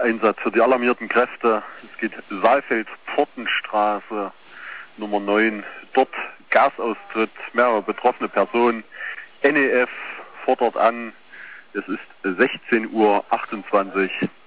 Einsatz für die alarmierten Kräfte. Es geht Saalfeld-Pfortenstraße Nummer 9. Dort Gasaustritt, mehrere betroffene Personen. NEF fordert an, es ist 16:28 Uhr.